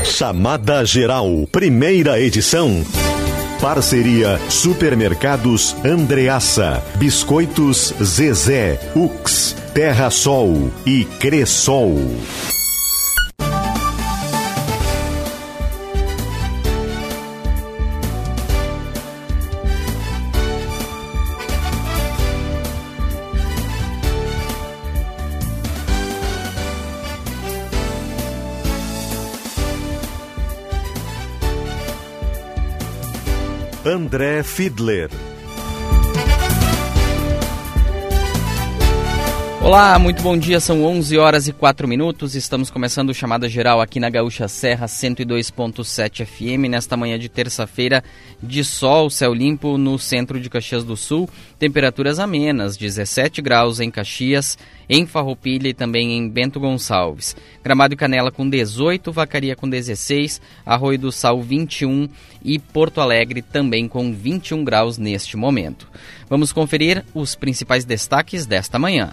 Chamada Geral, primeira edição. Parceria Supermercados Andreassa, Biscoitos Zezé, Ux, Terra Sol e Cressol. André Fiedler. Olá, muito bom dia, são 11 horas e 4 minutos, estamos começando o Chamada Geral aqui na Gaúcha Serra 102.7 FM, nesta manhã de terça-feira de sol, céu limpo no centro de Caxias do Sul, temperaturas amenas, 17 graus em Caxias, em Farroupilha e também em Bento Gonçalves. Gramado e Canela com 18, Vacaria com 16, Arroio do Sal 21 e Porto Alegre também com 21 graus neste momento. Vamos conferir os principais destaques desta manhã.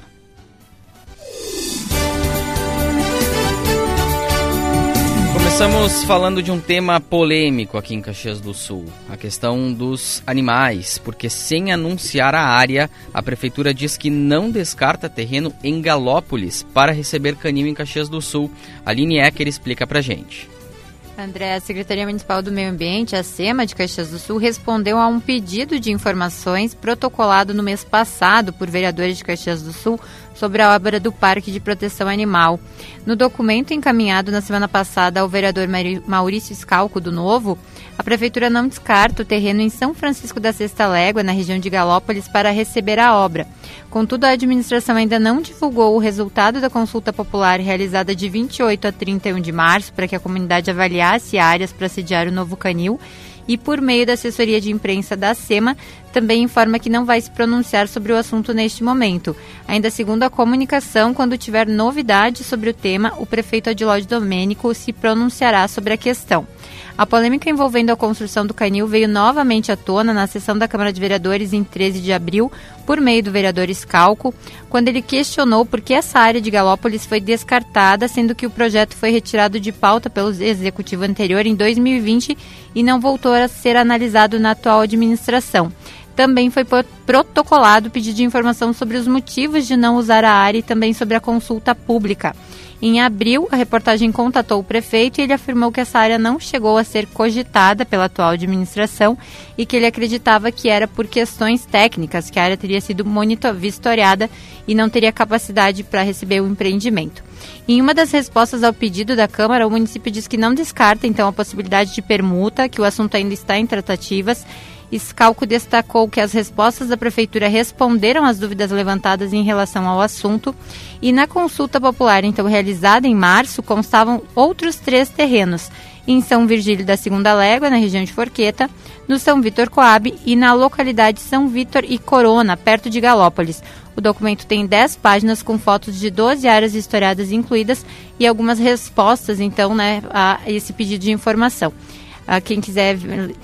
Começamos falando de um tema polêmico aqui em Caxias do Sul, a questão dos animais, porque sem anunciar a área, a Prefeitura diz que não descarta terreno em Galópolis para receber canil em Caxias do Sul. A Aline Ecker explica pra gente. André, a Secretaria Municipal do Meio Ambiente, a SEMA de Caxias do Sul, respondeu a um pedido de informações protocolado no mês passado por vereadores de Caxias do Sul sobre a obra do Parque de Proteção Animal. No documento encaminhado na semana passada ao vereador Maurício Scalco do Novo, a Prefeitura não descarta o terreno em São Francisco da Sexta Légua, na região de Galópolis, para receber a obra. Contudo, a administração ainda não divulgou o resultado da consulta popular realizada de 28 a 31 de março para que a comunidade avaliasse áreas para sediar o novo canil e, por meio da assessoria de imprensa da SEMA, também informa que não vai se pronunciar sobre o assunto neste momento. Ainda segundo a comunicação, quando tiver novidades sobre o tema, o prefeito Adilóide Domênico se pronunciará sobre a questão. A polêmica envolvendo a construção do canil veio novamente à tona na sessão da Câmara de Vereadores em 13 de abril, por meio do vereador Scalco, quando ele questionou por que essa área de Galópolis foi descartada, sendo que o projeto foi retirado de pauta pelo executivo anterior em 2020 e não voltou a ser analisado na atual administração. Também foi protocolado pedido de informação sobre os motivos de não usar a área e também sobre a consulta pública. Em abril, a reportagem contatou o prefeito e ele afirmou que essa área não chegou a ser cogitada pela atual administração e que ele acreditava que era por questões técnicas, que a área teria sido vistoriada e não teria capacidade para receber o empreendimento. Em uma das respostas ao pedido da Câmara, o município diz que não descarta, então, a possibilidade de permuta, que o assunto ainda está em tratativas. Scalco destacou que as respostas da Prefeitura responderam às dúvidas levantadas em relação ao assunto e na consulta popular, então, realizada em março, constavam outros 3 terrenos, em São Virgílio da Segunda Légua, na região de Forqueta, no São Vitor Coab e na localidade São Vitor e Corona, perto de Galópolis. O documento tem 10 páginas com fotos de 12 áreas historiadas incluídas e algumas respostas, então, a esse pedido de informação. Quem quiser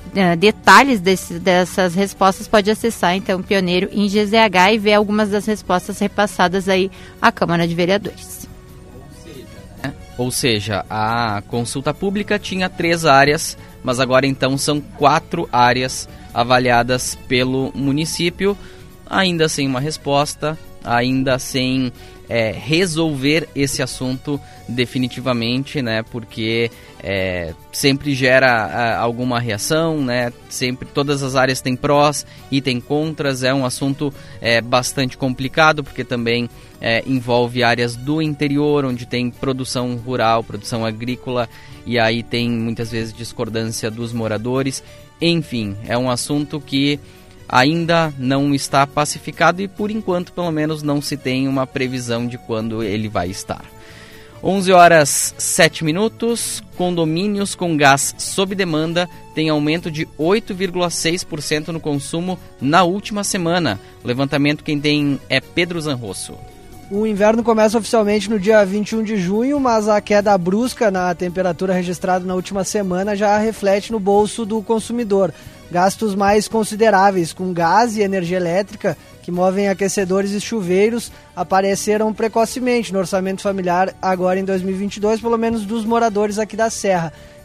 detalhes dessas respostas pode acessar, então, Pioneiro em GZH e ver algumas das respostas repassadas aí à Câmara de Vereadores. Ou seja, a consulta pública tinha 3 áreas, mas agora então são 4 áreas avaliadas pelo município, ainda sem uma resposta, ainda sem resolver esse assunto definitivamente, né? Porque sempre gera alguma reação, né? Sempre todas as áreas têm prós e têm contras. É um assunto bastante complicado porque também envolve áreas do interior onde tem produção rural, produção agrícola e aí tem muitas vezes discordância dos moradores. Enfim, é um assunto que ainda não está pacificado e, por enquanto, pelo menos, não se tem uma previsão de quando ele vai estar. 11 horas 7 minutos, condomínios com gás sob demanda têm aumento de 8,6% no consumo na última semana. O levantamento quem tem é Pedro Zanrosso. O inverno começa oficialmente no dia 21 de junho, mas a queda brusca na temperatura registrada na última semana já reflete no bolso do consumidor. Gastos mais consideráveis com gás e energia elétrica, que movem aquecedores e chuveiros, apareceram precocemente no orçamento familiar agora em 2022, pelo menos dos moradores aqui da Serra.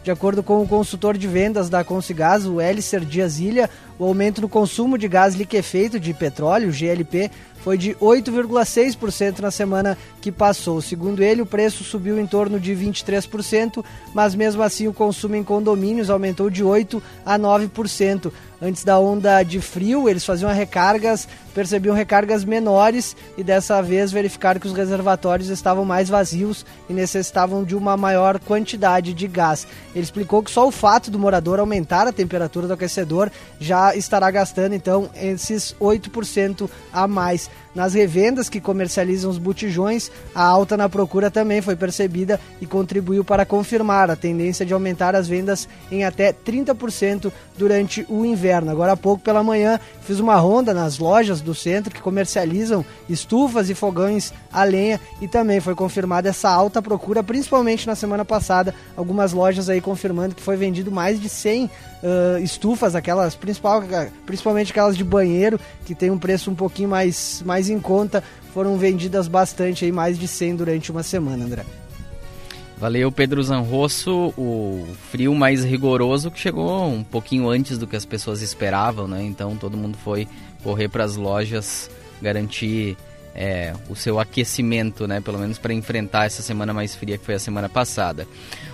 De acordo com o consultor de vendas da Consigás, o Hélicer Dias Ilha, o aumento no consumo de gás liquefeito de petróleo, GLP, foi de 8,6% na semana que passou. Segundo ele, o preço subiu em torno de 23%, mas mesmo assim o consumo em condomínios aumentou de 8% a 9%. Antes da onda de frio, eles faziam recargas, percebiam recargas menores e dessa vez verificaram que os reservatórios estavam mais vazios e necessitavam de uma maior quantidade de gás. Ele explicou que só o fato do morador aumentar a temperatura do aquecedor já estará gastando então esses 8% a mais. Nas revendas que comercializam os botijões, a alta na procura também foi percebida e contribuiu para confirmar a tendência de aumentar as vendas em até 30% durante o inverno. Agora há pouco pela manhã fiz uma ronda nas lojas do centro que comercializam estufas e fogões a lenha e também foi confirmada essa alta procura, principalmente na semana passada. Algumas lojas aí confirmando que foi vendido mais de 100 estufas, aquelas principalmente aquelas de banheiro, que tem um preço um pouquinho mais em conta, foram vendidas bastante, aí mais de 100 durante uma semana, André. Valeu, Pedro Zanrosso. O frio mais rigoroso que chegou um pouquinho antes do que as pessoas esperavam, né? Então todo mundo foi correr para as lojas garantir o seu aquecimento, né? Pelo menos para enfrentar essa semana mais fria que foi a semana passada.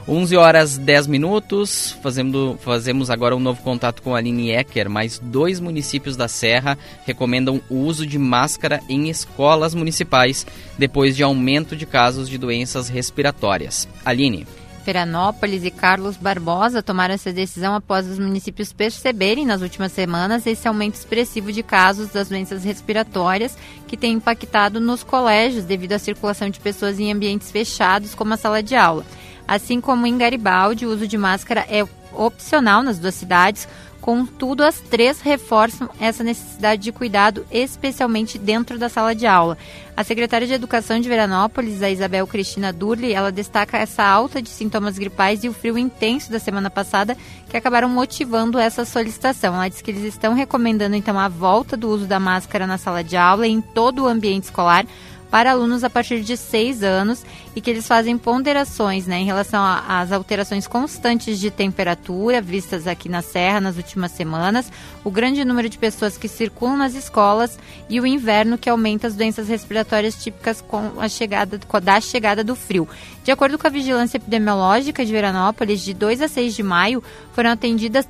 11h10, fazemos agora um novo contato com a Aline Ecker. Mais 2 municípios da Serra recomendam o uso de máscara em escolas municipais depois de aumento de casos de doenças respiratórias. Aline. Veranópolis e Carlos Barbosa tomaram essa decisão após os municípios perceberem nas últimas semanas esse aumento expressivo de casos das doenças respiratórias que tem impactado nos colégios devido à circulação de pessoas em ambientes fechados como a sala de aula. Assim como em Garibaldi, o uso de máscara é opcional nas 2 cidades, contudo as 3 reforçam essa necessidade de cuidado, especialmente dentro da sala de aula. A secretária de Educação de Veranópolis, a Isabel Cristina Durli, ela destaca essa alta de sintomas gripais e o frio intenso da semana passada que acabaram motivando essa solicitação. Ela diz que eles estão recomendando então a volta do uso da máscara na sala de aula e em todo o ambiente escolar para alunos a partir de 6 anos e que eles fazem ponderações, né, em relação às alterações constantes de temperatura vistas aqui na Serra nas últimas semanas, o grande número de pessoas que circulam nas escolas e o inverno que aumenta as doenças respiratórias típicas com a chegada do frio. De acordo com a Vigilância Epidemiológica de Veranópolis, de 2 a 6 de maio foram atendidas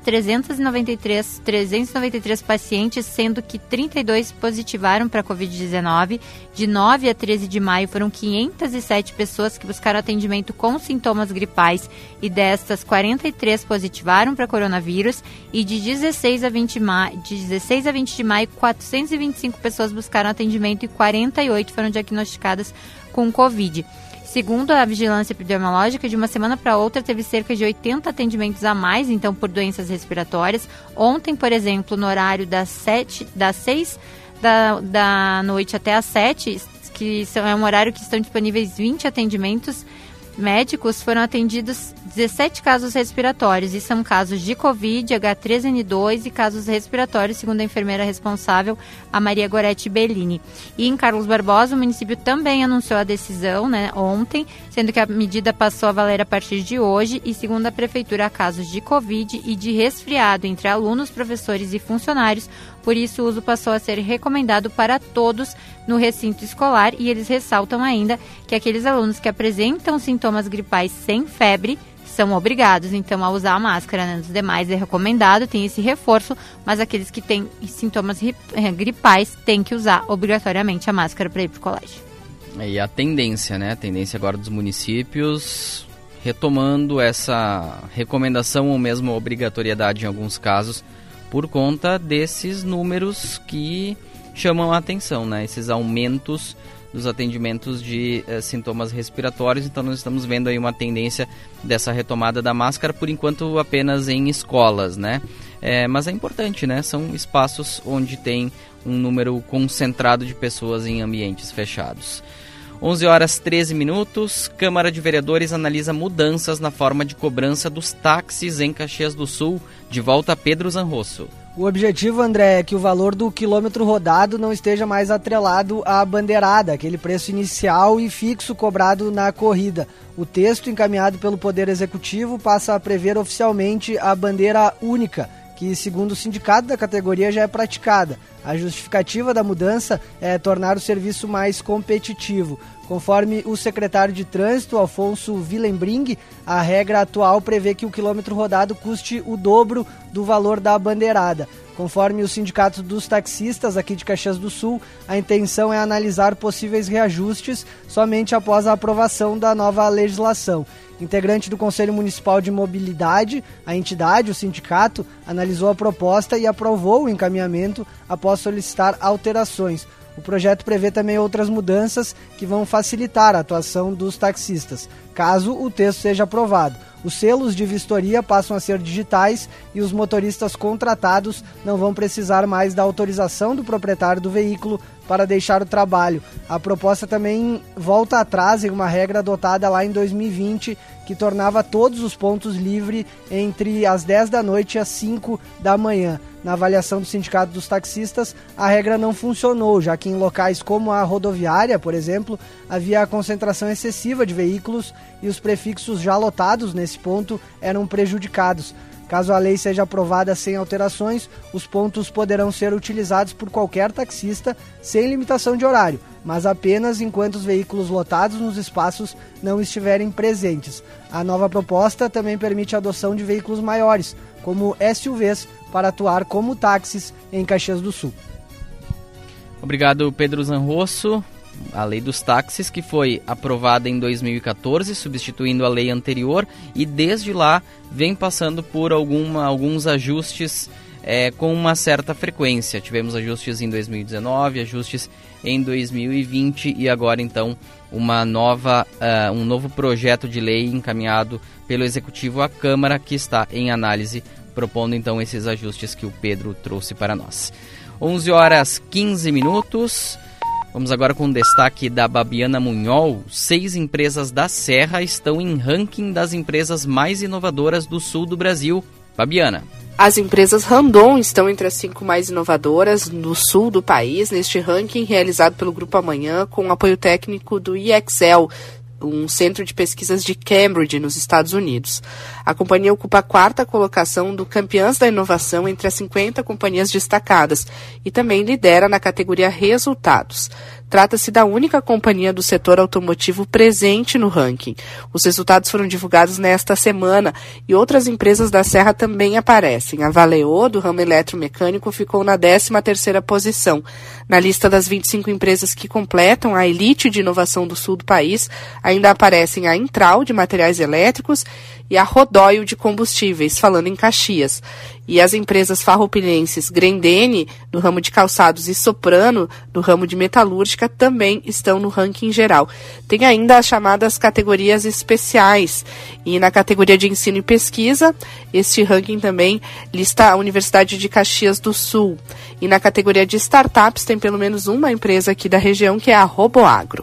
393 pacientes, sendo que 32 positivaram para a Covid-19. De 9 a 13 de maio foram 507 pessoas que buscaram atendimento com sintomas gripais e destas 43 positivaram para coronavírus e de 16 a 20 de maio 425 pessoas buscaram atendimento e 48 foram diagnosticadas com Covid. Segundo a Vigilância Epidemiológica, de uma semana para outra teve cerca de 80 atendimentos a mais, então, por doenças respiratórias. Ontem, por exemplo, no horário das 6 da noite até às 7, que é um horário que estão disponíveis 20 atendimentos médicos, foram atendidos 17 casos respiratórios, e são casos de Covid, H3N2 e casos respiratórios, segundo a enfermeira responsável, a Maria Goretti Bellini. E em Carlos Barbosa, o município também anunciou a decisão, né, ontem, sendo que a medida passou a valer a partir de hoje, e segundo a prefeitura, há casos de Covid e de resfriado entre alunos, professores e funcionários, por isso o uso passou a ser recomendado para todos no recinto escolar, e eles ressaltam ainda que aqueles alunos que apresentam sintomas gripais sem febre são obrigados, então, a usar a máscara, né? Os demais é recomendado, tem esse reforço, mas aqueles que têm sintomas gripais têm que usar obrigatoriamente a máscara para ir para o colégio. E a tendência, né? A tendência agora dos municípios retomando essa recomendação ou mesmo obrigatoriedade em alguns casos por conta desses números que chamam a atenção, né? Esses aumentos dos atendimentos de sintomas respiratórios. Então nós estamos vendo aí uma tendência dessa retomada da máscara, por enquanto apenas em escolas, né? Mas é importante, né? São espaços onde tem um número concentrado de pessoas em ambientes fechados. 11h13, Câmara de Vereadores analisa mudanças na forma de cobrança dos táxis em Caxias do Sul. De volta, Pedro Zanrosso. O objetivo, André, é que o valor do quilômetro rodado não esteja mais atrelado à bandeirada, aquele preço inicial e fixo cobrado na corrida. O texto encaminhado pelo Poder Executivo passa a prever oficialmente a bandeira única, que, segundo o sindicato da categoria, já é praticada. A justificativa da mudança é tornar o serviço mais competitivo. Conforme o secretário de Trânsito, Alfonso Willenbring, a regra atual prevê que o quilômetro rodado custe o dobro do valor da bandeirada. Conforme o Sindicato dos Taxistas aqui de Caxias do Sul, a intenção é analisar possíveis reajustes somente após a aprovação da nova legislação. Integrante do Conselho Municipal de Mobilidade, a entidade, o sindicato, analisou a proposta e aprovou o encaminhamento após solicitar alterações. O projeto prevê também outras mudanças que vão facilitar a atuação dos taxistas, caso o texto seja aprovado. Os selos de vistoria passam a ser digitais e os motoristas contratados não vão precisar mais da autorização do proprietário do veículo para deixar o trabalho. A proposta também volta atrás em uma regra adotada lá em 2020, que tornava todos os pontos livres entre as 10 da noite e as 5 da manhã. Na avaliação do Sindicato dos Taxistas, a regra não funcionou, já que em locais como a rodoviária, por exemplo, havia a concentração excessiva de veículos e os prefixos já lotados nesse ponto eram prejudicados. Caso a lei seja aprovada sem alterações, os pontos poderão ser utilizados por qualquer taxista sem limitação de horário, mas apenas enquanto os veículos lotados nos espaços não estiverem presentes. A nova proposta também permite a adoção de veículos maiores, como SUVs, para atuar como táxis em Caxias do Sul. Obrigado, Pedro Zanrosso. A lei dos táxis, que foi aprovada em 2014, substituindo a lei anterior, e desde lá vem passando por alguns ajustes com uma certa frequência. Tivemos ajustes em 2019, ajustes em 2020 e agora então um novo projeto de lei encaminhado pelo Executivo à Câmara, que está em análise, propondo então esses ajustes que o Pedro trouxe para nós. 11h15. Vamos agora com o destaque da Babiana Munhol. 6 empresas da Serra estão em ranking das empresas mais inovadoras do sul do Brasil. Babiana. As empresas Randon estão entre as 5 mais inovadoras no sul do país, neste ranking realizado pelo Grupo Amanhã, com apoio técnico do IXL, um centro de pesquisas de Cambridge, nos Estados Unidos. A companhia ocupa a 4ª colocação do Campeãs da Inovação entre as 50 companhias destacadas e também lidera na categoria Resultados. Trata-se da única companhia do setor automotivo presente no ranking. Os resultados foram divulgados nesta semana e outras empresas da Serra também aparecem. A Valeo, do ramo eletromecânico, ficou na 13ª posição. Na lista das 25 empresas que completam a elite de inovação do sul do país, ainda aparecem a Intral, de materiais elétricos, e a Rodóio, de combustíveis, falando em Caxias. E as empresas farroupilhenses Grendene, do ramo de calçados, e Soprano, do ramo de metalúrgica, também estão no ranking geral. Tem ainda as chamadas categorias especiais. E na categoria de ensino e pesquisa, este ranking também lista a Universidade de Caxias do Sul. E na categoria de startups tem pelo menos uma empresa aqui da região, que é a Roboagro.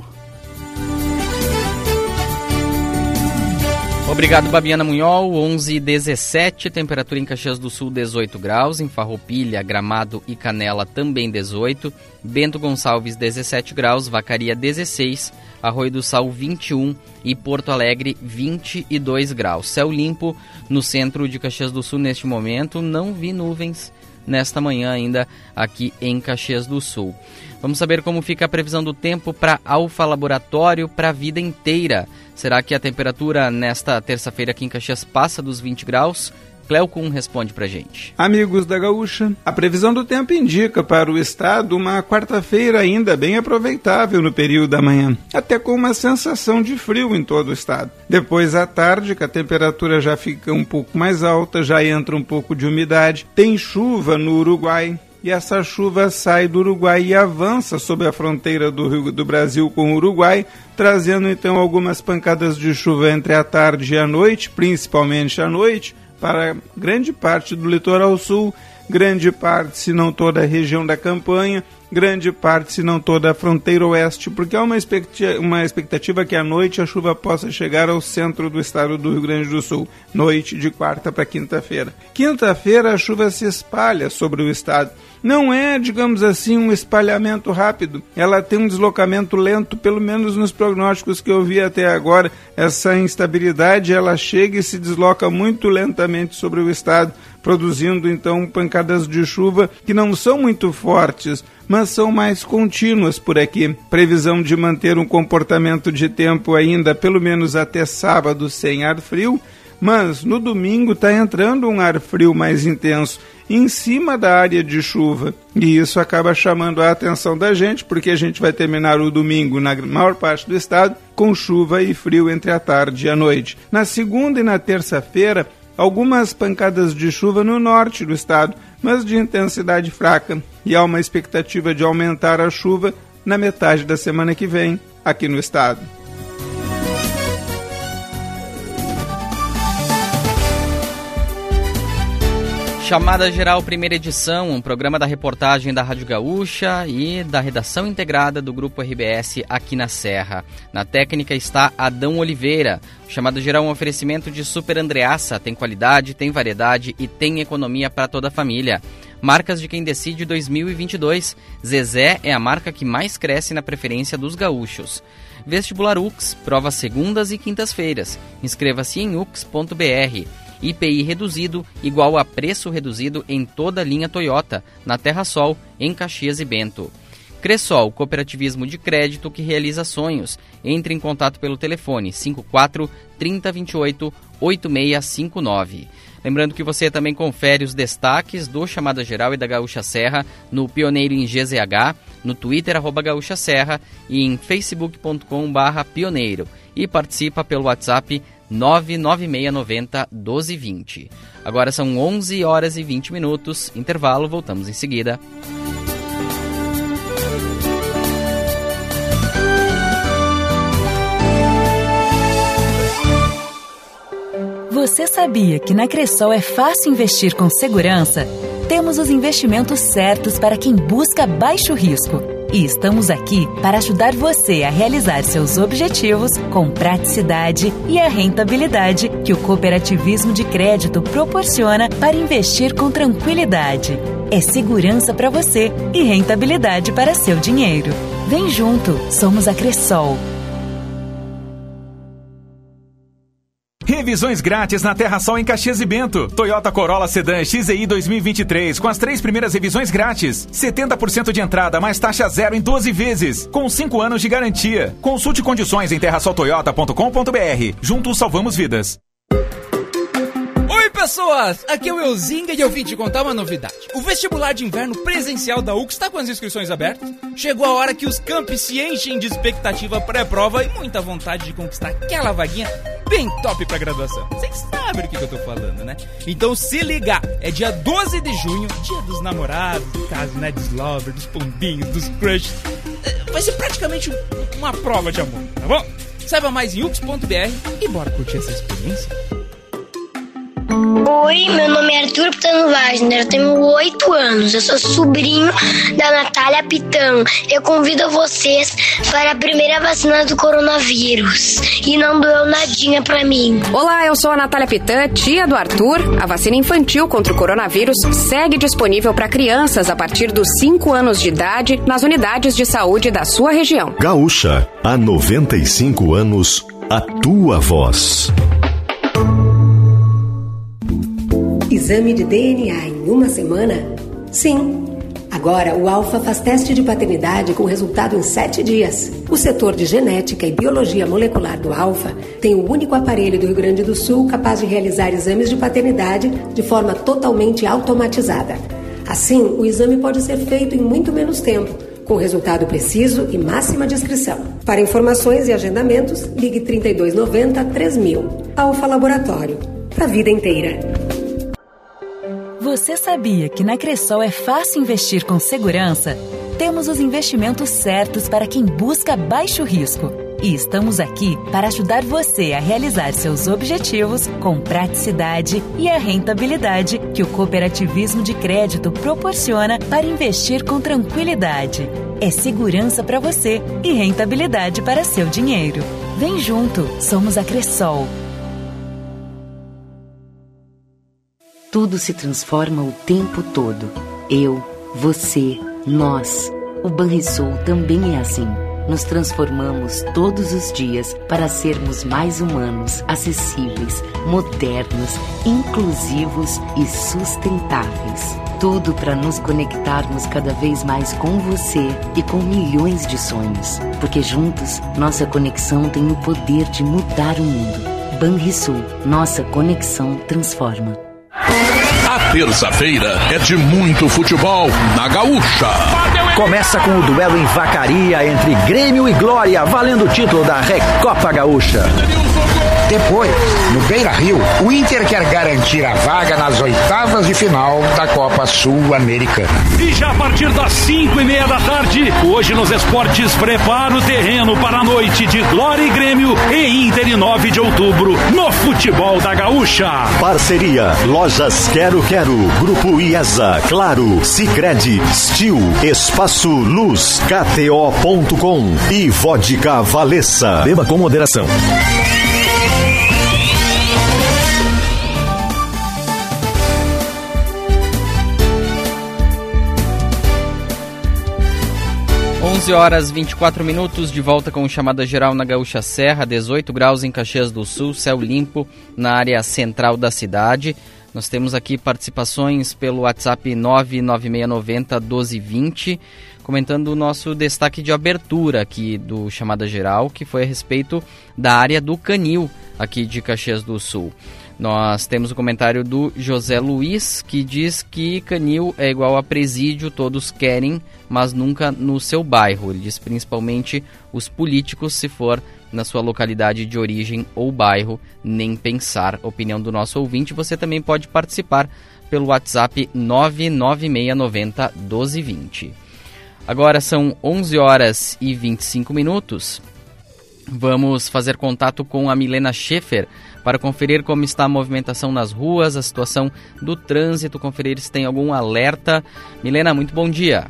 Obrigado, Babiana Munhol. 11h17, temperatura em Caxias do Sul 18 graus, em Farroupilha, Gramado e Canela também 18, Bento Gonçalves 17 graus, Vacaria 16, Arroio do Sal 21 e Porto Alegre 22 graus. Céu limpo no centro de Caxias do Sul neste momento, não vi nuvens nesta manhã ainda aqui em Caxias do Sul. Vamos saber como fica a previsão do tempo para Alfa Laboratório para a vida inteira. Será que a temperatura nesta terça-feira aqui em Caxias passa dos 20 graus? Cleocum responde pra gente. Amigos da Gaúcha, a previsão do tempo indica para o estado uma quarta-feira ainda bem aproveitável no período da manhã, até com uma sensação de frio em todo o estado. Depois à tarde, que a temperatura já fica um pouco mais alta, já entra um pouco de umidade, tem chuva no Uruguai. E essa chuva sai do Uruguai e avança sobre a fronteira do Brasil com o Uruguai, trazendo então algumas pancadas de chuva entre a tarde e a noite, principalmente à noite, para grande parte do litoral sul, grande parte, se não toda a região da Campanha, grande parte, se não toda a fronteira oeste, porque há uma expectativa que à noite a chuva possa chegar ao centro do estado do Rio Grande do Sul, noite de quarta para quinta-feira. Quinta-feira a chuva se espalha sobre o estado. Não é, digamos assim, um espalhamento rápido. Ela tem um deslocamento lento, pelo menos nos prognósticos que eu vi até agora. Essa instabilidade, ela chega e se desloca muito lentamente sobre o estado, produzindo então pancadas de chuva que não são muito fortes, mas são mais contínuas por aqui. Previsão de manter um comportamento de tempo ainda pelo menos até sábado sem ar frio, mas no domingo está entrando um ar frio mais intenso em cima da área de chuva, e isso acaba chamando a atenção da gente, porque a gente vai terminar o domingo na maior parte do estado com chuva e frio entre a tarde e a noite. Na segunda e na terça-feira, algumas pancadas de chuva no norte do estado, mas de intensidade fraca, e há uma expectativa de aumentar a chuva na metade da semana que vem aqui no estado. Chamada Geral, primeira edição, um programa da reportagem da Rádio Gaúcha e da redação integrada do Grupo RBS aqui na Serra. Na técnica está Adão Oliveira. O Chamada Geral é um oferecimento de Super Andreassa. Tem qualidade, tem variedade e tem economia para toda a família. Marcas de quem decide 2022. Zezé é a marca que mais cresce na preferência dos gaúchos. Vestibular UX, provas segundas e quintas-feiras. Inscreva-se em ux.br. IPI reduzido igual a preço reduzido em toda a linha Toyota, na Terra Sol, em Caxias e Bento. Cressol, cooperativismo de crédito que realiza sonhos. Entre em contato pelo telefone 54 3028 8659. Lembrando que você também confere os destaques do Chamada Geral e da Gaúcha Serra no Pioneiro em GZH, no Twitter @Gaúcha Serra e em facebook.com/pioneiro. E participa pelo WhatsApp 99690-1220. Agora são 11 horas e 20 minutos. Intervalo, voltamos em seguida. Você sabia que na Cressol é fácil investir com segurança? Temos os investimentos certos para quem busca baixo risco. E estamos aqui para ajudar você a realizar seus objetivos com praticidade e a rentabilidade que o cooperativismo de crédito proporciona para investir com tranquilidade. É segurança para você e rentabilidade para seu dinheiro. Vem junto, somos a Cressol. Revisões grátis na Terra Sol em Caxias e Bento. Toyota Corolla Sedan XEI 2023 com as 3 primeiras revisões grátis. 70% de entrada mais taxa zero em 12 vezes, com 5 anos de garantia. Consulte condições em terrasoltoyota.com.br. Juntos salvamos vidas. Oi pessoas, aqui é o Euzinga e eu vim te contar uma novidade. O vestibular de inverno presencial da UX está com as inscrições abertas. Chegou a hora que os campi se enchem de expectativa pré-prova e muita vontade de conquistar aquela vaguinha bem top pra graduação. Vocês sabem do que eu tô falando, né? Então se ligar, é dia 12 de junho, dia dos namorados, do caso, né, dos lovers, dos pombinhos, dos crushes. Vai ser praticamente uma prova de amor, tá bom? Saiba mais em ux.br e bora curtir essa experiência. Oi, meu nome é Arthur Pitano Wagner, eu tenho 8 anos, eu sou sobrinho da Natália Pitão. Eu convido vocês para a primeira vacina do coronavírus e não doeu nadinha pra mim. Olá, eu sou a Natália Pitã, tia do Arthur. A vacina infantil contra o coronavírus segue disponível para crianças a partir dos 5 anos de idade nas unidades de saúde da sua região. Gaúcha, há 95 anos, a tua voz. Exame de DNA em uma semana? Sim. Agora, o Alfa faz teste de paternidade com resultado em 7 dias. O setor de genética e biologia molecular do Alfa tem o único aparelho do Rio Grande do Sul capaz de realizar exames de paternidade de forma totalmente automatizada. Assim, o exame pode ser feito em muito menos tempo, com resultado preciso e máxima discrição. Para informações e agendamentos, ligue 3290-3000. Alfa Laboratório. Para a vida inteira. Você sabia que na Cressol é fácil investir com segurança? Temos os investimentos certos para quem busca baixo risco. E estamos aqui para ajudar você a realizar seus objetivos com praticidade e a rentabilidade que o cooperativismo de crédito proporciona para investir com tranquilidade. É segurança para você e rentabilidade para seu dinheiro. Vem junto, somos a Cressol. Tudo se transforma o tempo todo. Eu, você, nós. O Banrisul também é assim. Nos transformamos todos os dias para sermos mais humanos, acessíveis, modernos, inclusivos e sustentáveis. Tudo para nos conectarmos cada vez mais com você e com milhões de sonhos. Porque juntos, nossa conexão tem o poder de mudar o mundo. Banrisul, nossa conexão transforma. A terça-feira é de muito futebol na Gaúcha. Começa com o duelo em Vacaria entre Grêmio e Glória, valendo o título da Recopa Gaúcha. Depois, no Beira-Rio, o Inter quer garantir a vaga nas oitavas de final da Copa Sul-Americana. E já a partir das 5:30 da tarde, hoje nos esportes prepara o terreno para a noite de Glória e Grêmio e Inter em 9 de outubro, no futebol da Gaúcha. Parceria, Lojas Quero Quero, Grupo IESA, Claro, Sicredi, Stil, Espaço Luz, KTO.com e Vodka Valessa. Beba com moderação. Horas 24 minutos, de volta com chamada geral na Gaúcha Serra, 18 graus em Caxias do Sul, céu limpo na área central da cidade. Nós temos aqui participações pelo WhatsApp 99690-1220, comentando o nosso destaque de abertura aqui do chamada geral, que foi a respeito da área do Canil aqui de Caxias do Sul. Nós temos o comentário do José Luiz, que diz que Canil é igual a presídio, todos querem, mas nunca no seu bairro. Ele diz principalmente os políticos, se for na sua localidade de origem ou bairro, nem pensar. Opinião do nosso ouvinte, você também pode participar pelo WhatsApp 99690-1220. Agora são 11 horas e 25 minutos. Vamos fazer contato com a Milena Schaefer para conferir como está a movimentação nas ruas, a situação do trânsito, conferir se tem algum alerta. Milena, muito bom dia.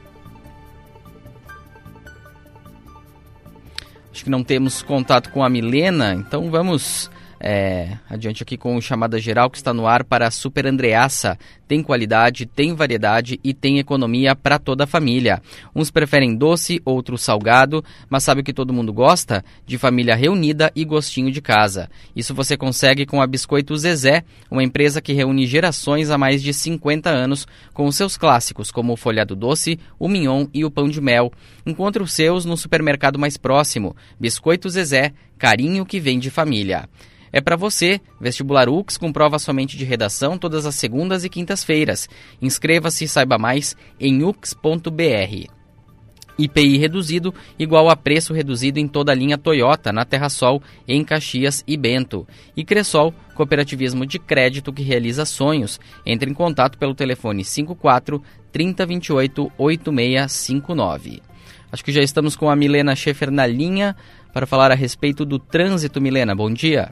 Acho que não temos contato com a Milena, então vamos adiante aqui com o chamada geral que está no ar para a Super Andreassa. Tem qualidade, tem variedade e tem economia para toda a família. Uns preferem doce, outros salgado, mas sabe o que todo mundo gosta? De família reunida e gostinho de casa. Isso você consegue com a Biscoito Zezé, uma empresa que reúne gerações há mais de 50 anos com os seus clássicos, como o folhado doce, o mignon e o pão de mel. Encontre os seus no supermercado mais próximo. Biscoito Zezé, carinho que vem de família. É para você, vestibular UX com prova somente de redação todas as segundas e quintas-feiras. Inscreva-se e saiba mais em ux.br. IPI reduzido igual a preço reduzido em toda a linha Toyota, na Terra Sol, em Caxias e Bento. E Cressol, cooperativismo de crédito que realiza sonhos. Entre em contato pelo telefone 54 3028 8659. Acho que já estamos com a Milena Schaefer na linha para falar a respeito do trânsito. Milena, bom dia.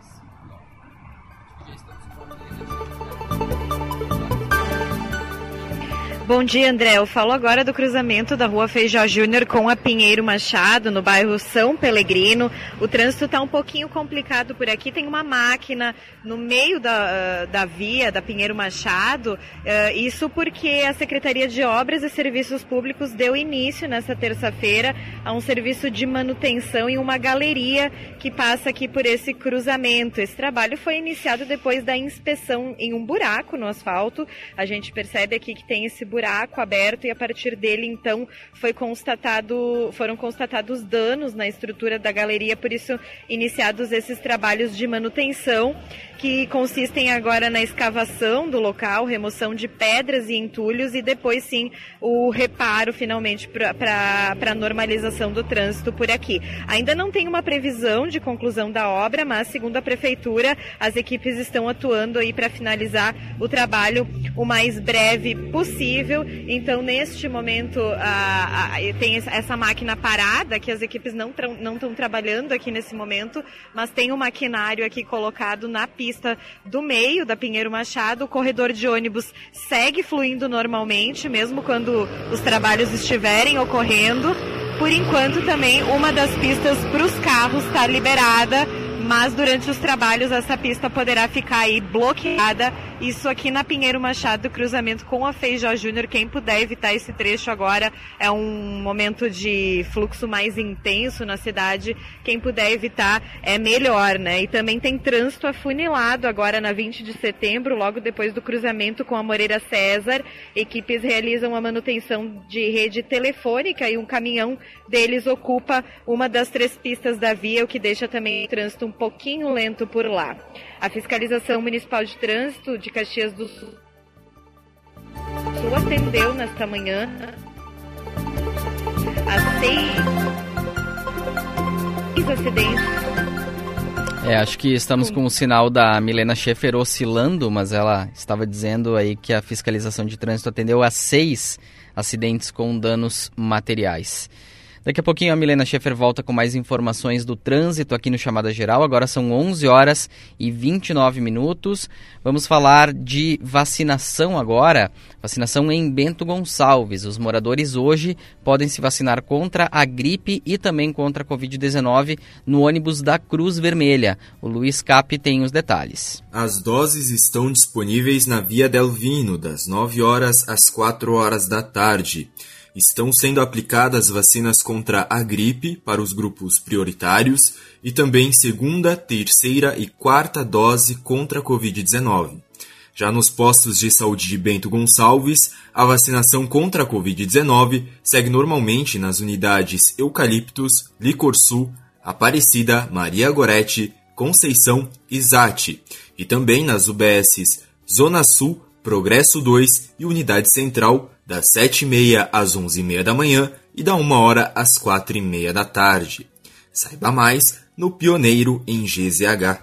Bom dia, André. Eu falo agora do cruzamento da Rua Feijó Júnior com a Pinheiro Machado, no bairro São Pelegrino. O trânsito está um pouquinho complicado por aqui. Tem uma máquina no meio da via da Pinheiro Machado. Isso porque a Secretaria de Obras e Serviços Públicos deu início nesta terça-feira a um serviço de manutenção em uma galeria que passa aqui por esse cruzamento. Esse trabalho foi iniciado depois da inspeção em um buraco no asfalto. A gente percebe aqui que tem esse buraco aberto e a partir dele então foram constatados danos na estrutura da galeria, por isso iniciados esses trabalhos de manutenção que consistem agora na escavação do local, remoção de pedras e entulhos e depois sim o reparo finalmente para a normalização do trânsito por aqui. Ainda não tem uma previsão de conclusão da obra, mas segundo a prefeitura as equipes estão atuando aí para finalizar o trabalho o mais breve possível possível. Então, neste momento, tem essa máquina parada, que as equipes não estão trabalhando aqui nesse momento, mas tem um maquinário aqui colocado na pista do meio da Pinheiro Machado. O corredor de ônibus segue fluindo normalmente, mesmo quando os trabalhos estiverem ocorrendo. Por enquanto, também, uma das pistas para os carros está liberada, mas durante os trabalhos essa pista poderá ficar aí bloqueada. Isso aqui na Pinheiro Machado, cruzamento com a Feijó Júnior. Quem puder evitar esse trecho agora, é um momento de fluxo mais intenso na cidade. Quem puder evitar é melhor, né? E também tem trânsito afunilado agora na 20 de setembro, logo depois do cruzamento com a Moreira César. Equipes realizam a manutenção de rede telefônica e um caminhão deles ocupa uma das 3 pistas da via, o que deixa também o trânsito um pouquinho lento por lá. A Fiscalização Municipal de Trânsito de Caxias do Sul atendeu nesta manhã a 6 acidentes. Acho que estamos com o sinal da Milena Schaefer oscilando, mas ela estava dizendo aí que a Fiscalização de Trânsito atendeu a 6 acidentes com danos materiais. Daqui a pouquinho a Milena Schaefer volta com mais informações do trânsito aqui no Chamada Geral. Agora são 11 horas e 29 minutos. Vamos falar de vacinação agora. Vacinação em Bento Gonçalves. Os moradores hoje podem se vacinar contra a gripe e também contra a Covid-19 no ônibus da Cruz Vermelha. O Luiz Cap tem os detalhes. As doses estão disponíveis na Via Del Vino, das 9 horas às 4 horas da tarde. Estão sendo aplicadas vacinas contra a gripe para os grupos prioritários e também segunda, terceira e quarta dose contra a Covid-19. Já nos postos de saúde de Bento Gonçalves, a vacinação contra a Covid-19 segue normalmente nas unidades Eucaliptus, Licor Sul, Aparecida, Maria Gorete, Conceição e Zate, e também nas UBSs Zona Sul, Progresso 2 e Unidade Central, das 7h30 às 11h30 da manhã e da 1h às 4h30 da tarde. Saiba mais no Pioneiro em GZH.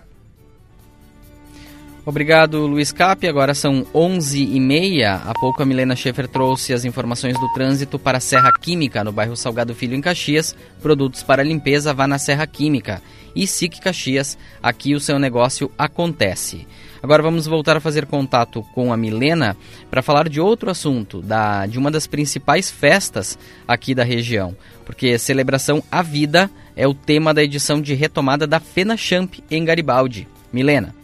Obrigado, Luiz Cap. Agora são 11h30. Há pouco a Milena Schaefer trouxe as informações do trânsito para a Serra Química, no bairro Salgado Filho, em Caxias. Produtos para limpeza, vá na Serra Química. E SIC Caxias, aqui o seu negócio acontece. Agora vamos voltar a fazer contato com a Milena para falar de outro assunto, de uma das principais festas aqui da região. Porque celebração à vida é o tema da edição de retomada da FenaChamp em Garibaldi. Milena.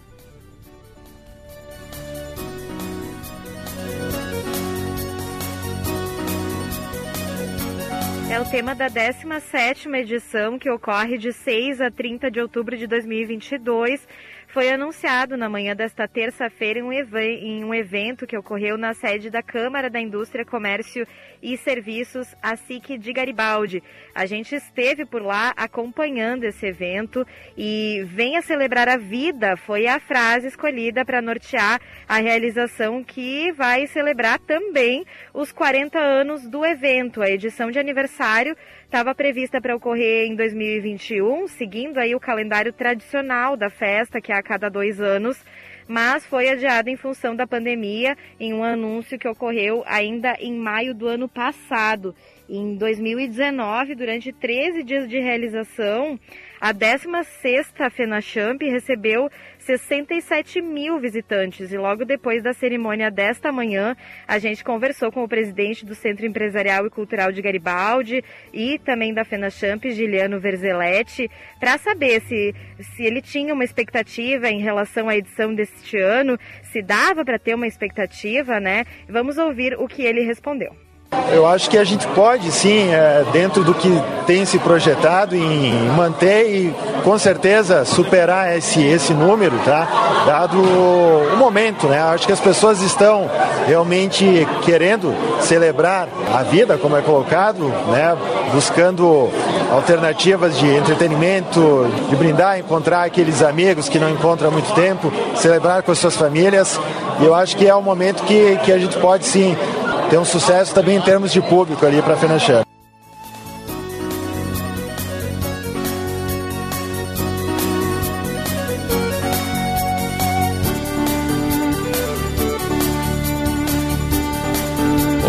É o tema da 17ª edição, que ocorre de 6 a 30 de outubro de 2022. Foi anunciado na manhã desta terça-feira em um evento que ocorreu na sede da Câmara da Indústria, Comércio e Serviços, a SIC de Garibaldi. A gente esteve por lá acompanhando esse evento e venha celebrar a vida foi a frase escolhida para nortear a realização, que vai celebrar também os 40 anos do evento. A edição de aniversário estava prevista para ocorrer em 2021, seguindo aí o calendário tradicional da festa, que é a cada 2 anos, mas foi adiada em função da pandemia, em um anúncio que ocorreu ainda em maio do ano passado. Em 2019, durante 13 dias de realização, a 16ª FenaChamp recebeu 67 mil visitantes, e logo depois da cerimônia desta manhã, a gente conversou com o presidente do Centro Empresarial e Cultural de Garibaldi e também da FenaChamp, Giliano Verzeletti, para saber se ele tinha uma expectativa em relação à edição deste ano, se dava para ter uma expectativa, né? Vamos ouvir o que ele respondeu. Eu acho que a gente pode, sim, dentro do que tem se projetado, em manter e, com certeza, superar esse número, tá? Dado o momento, né? Acho que as pessoas estão realmente querendo celebrar a vida, como é colocado, né? Buscando alternativas de entretenimento, de brindar, encontrar aqueles amigos que não encontram há muito tempo, celebrar com as suas famílias. E eu acho que é um momento que a gente pode, sim, ter um sucesso também em termos de público ali para a FenaChamp.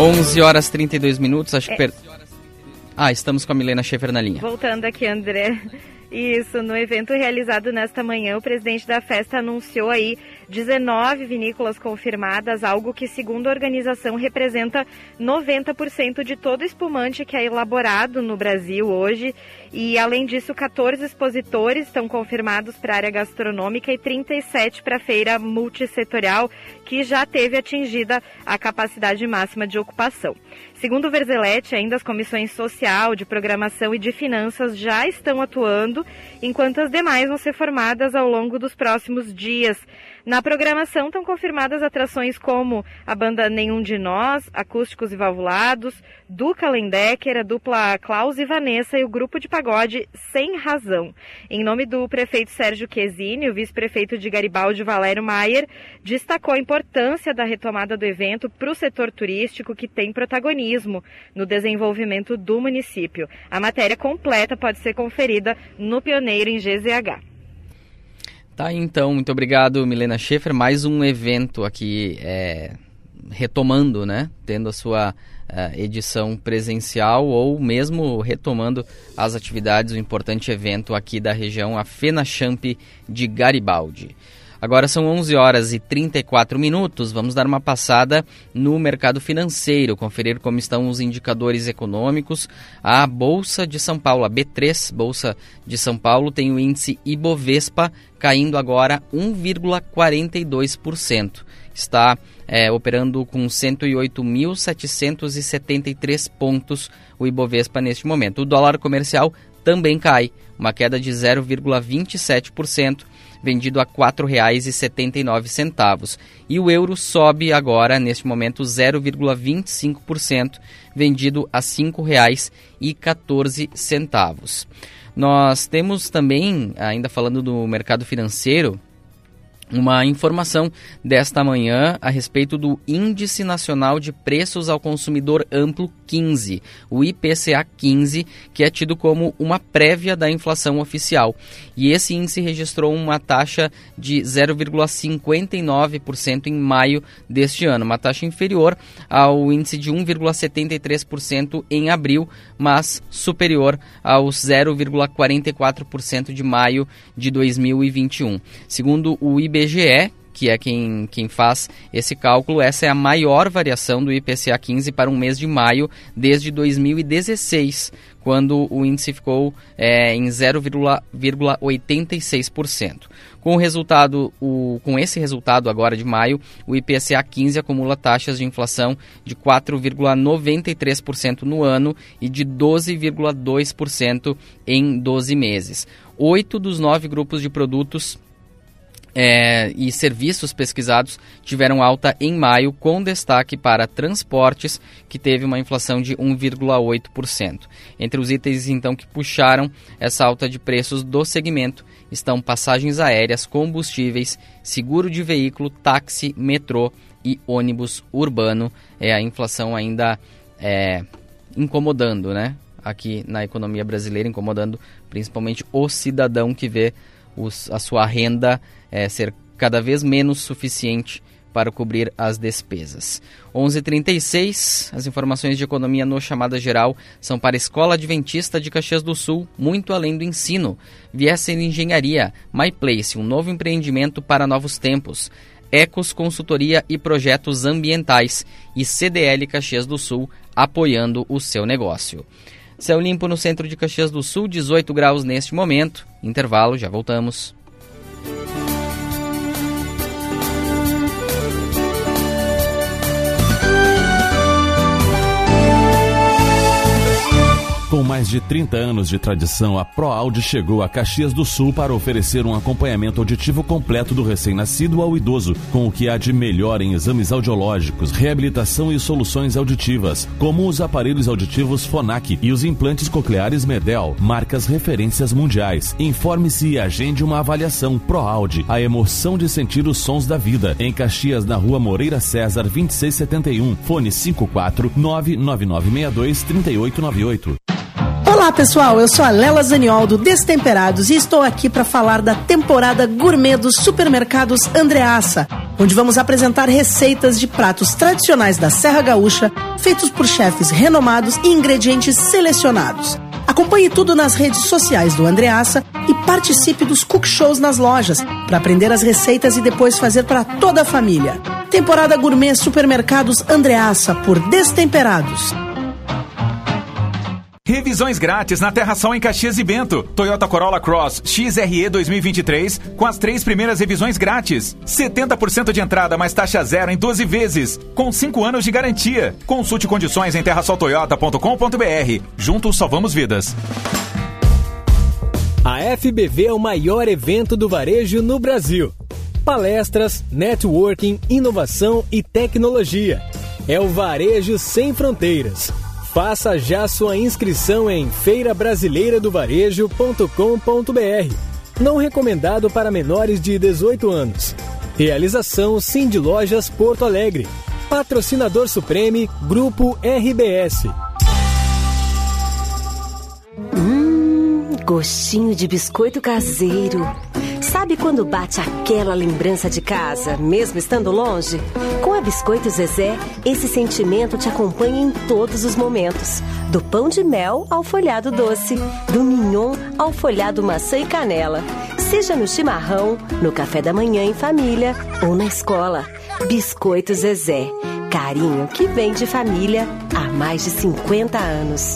11 horas 32 minutos, acho que... estamos com a Milena Schaefer na linha. Voltando aqui, André. Isso, no evento realizado nesta manhã, o presidente da festa anunciou aí 19 vinícolas confirmadas, algo que, segundo a organização, representa 90% de todo espumante que é elaborado no Brasil hoje. E, além disso, 14 expositores estão confirmados para a área gastronômica e 37 para a feira multissetorial, que já teve atingida a capacidade máxima de ocupação. Segundo o Verzelete, ainda as comissões social, de programação e de finanças já estão atuando, enquanto as demais vão ser formadas ao longo dos próximos dias. Na programação estão confirmadas atrações como a banda Nenhum de Nós, Acústicos e Valvulados, Duca Lendecker, a dupla Klaus e Vanessa e o grupo de pagode Sem Razão. Em nome do prefeito Sérgio Quesini, o vice-prefeito de Garibaldi, Valério Maier, destacou a importância da retomada do evento para o setor turístico, que tem protagonismo no desenvolvimento do município. A matéria completa pode ser conferida no Pioneiro em GZH. Tá, então, muito obrigado, Milena Schaefer. Mais um evento aqui retomando, né? Tendo a sua edição presencial ou mesmo retomando as atividades, o importante evento aqui da região, a FenaChamp de Garibaldi. Agora são 11 horas e 34 minutos, vamos dar uma passada no mercado financeiro, conferir como estão os indicadores econômicos. A Bolsa de São Paulo, a B3 Bolsa de São Paulo, tem o índice Ibovespa caindo agora 1,42%. Está operando com 108.773 pontos o Ibovespa neste momento. O dólar comercial também cai, uma queda de 0,27%. Vendido a R$ 4,79. E o euro sobe agora, neste momento, 0,25%, vendido a R$ 5,14. Nós temos também, ainda falando do mercado financeiro, uma informação desta manhã a respeito do Índice Nacional de Preços ao Consumidor Amplo 15, o IPCA 15, que é tido como uma prévia da inflação oficial. E esse índice registrou uma taxa de 0,59% em maio deste ano, uma taxa inferior ao índice de 1,73% em abril, mas superior aos 0,44% de maio de 2021. Segundo o IBGE, que é quem faz esse cálculo, essa é a maior variação do IPCA 15 para um mês de maio desde 2016, quando o índice ficou em 0,86%. Com esse resultado agora de maio, o IPCA 15 acumula taxas de inflação de 4,93% no ano e de 12,2% em 12 meses. 8 dos 9 grupos de produtos e serviços pesquisados tiveram alta em maio, com destaque para transportes, que teve uma inflação de 1,8%. Entre os itens, então, que puxaram essa alta de preços do segmento estão passagens aéreas, combustíveis, seguro de veículo, táxi, metrô e ônibus urbano. A inflação ainda incomodando, né? Aqui na economia brasileira, incomodando principalmente o cidadão que vê a sua renda ser cada vez menos suficiente para cobrir as despesas. 11h36, as informações de economia no Chamada Geral são para a Escola Adventista de Caxias do Sul, muito além do ensino. Viesser Engenharia, MyPlace, um novo empreendimento para novos tempos. Ecos Consultoria e Projetos Ambientais e CDL Caxias do Sul, apoiando o seu negócio. Céu limpo no centro de Caxias do Sul, 18 graus neste momento. Intervalo, já voltamos. Com mais de 30 anos de tradição, a ProAude chegou a Caxias do Sul para oferecer um acompanhamento auditivo completo do recém-nascido ao idoso, com o que há de melhor em exames audiológicos, reabilitação e soluções auditivas, como os aparelhos auditivos Phonak e os implantes cocleares Medel, marcas referências mundiais. Informe-se e agende uma avaliação. ProAude, a emoção de sentir os sons da vida. Em Caxias, na Rua Moreira César, 2671, fone 54999623898. Olá pessoal, eu sou a Lela Zaniol do Destemperados e estou aqui para falar da temporada gourmet dos supermercados Andreassa. onde vamos apresentar receitas de pratos tradicionais da Serra Gaúcha, feitos por chefes renomados e ingredientes selecionados. Acompanhe tudo nas redes sociais do Andreassa e participe dos cook shows nas lojas para aprender as receitas e depois fazer para toda a família. Temporada Gourmet Supermercados Andreassa por Destemperados. Revisões grátis na Terra Sol em Caxias e Bento. Toyota Corolla Cross XRE 2023 com as 3 primeiras revisões grátis. 70% de entrada mais taxa zero em 12 vezes, com 5 anos de garantia. Consulte condições em terrasoltoyota.com.br. Juntos salvamos vidas. A FBV é o maior evento do varejo no Brasil. Palestras, networking, inovação e tecnologia. É o Varejo Sem Fronteiras. Faça já sua inscrição em feirabrasileiradovarejo.com.br. Não recomendado para menores de 18 anos. Realização Cindy Lojas Porto Alegre. Patrocinador Supreme, Grupo RBS. Gostinho de biscoito caseiro. Sabe quando bate aquela lembrança de casa, mesmo estando longe? Com a Biscoito Zezé, esse sentimento te acompanha em todos os momentos. Do pão de mel ao folhado doce, do mignon ao folhado maçã e canela. Seja no chimarrão, no café da manhã em família ou na escola. Biscoito Zezé, carinho que vem de família há mais de 50 anos.